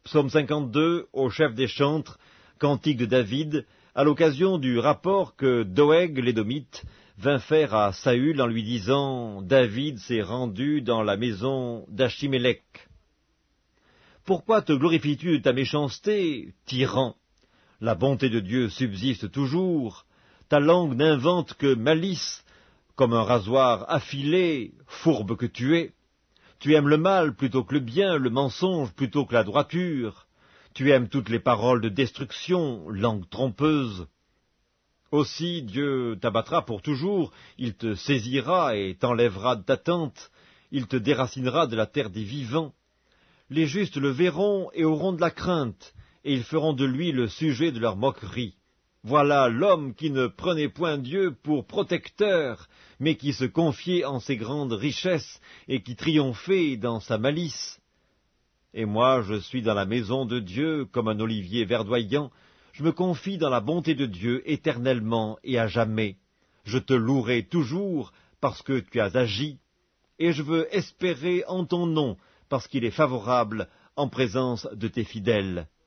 Psaume 52, au chef des chantres, cantique de David, à l'occasion du rapport que Doeg l'Édomite vint faire à Saül en lui disant « David s'est rendu dans la maison d'Achimélec. » Pourquoi te glorifies-tu de ta méchanceté, tyran? La bonté de Dieu subsiste toujours. Ta langue n'invente que malice, comme un rasoir affilé, fourbe que tu es. Tu aimes le mal plutôt que le bien, le mensonge plutôt que la droiture. Tu aimes toutes les paroles de destruction, langue trompeuse. Aussi Dieu t'abattra pour toujours, il te saisira et t'enlèvera de ta tente, il te déracinera de la terre des vivants. Les justes le verront et auront de la crainte, et ils feront de lui le sujet de leur moquerie. Voilà l'homme qui ne prenait point Dieu pour protecteur, mais qui se confiait en ses grandes richesses et qui triomphait dans sa malice. Et moi, je suis dans la maison de Dieu comme un olivier verdoyant. Je me confie dans la bonté de Dieu éternellement et à jamais. Je te louerai toujours parce que tu as agi, et je veux espérer en ton nom parce qu'il est favorable en présence de tes fidèles.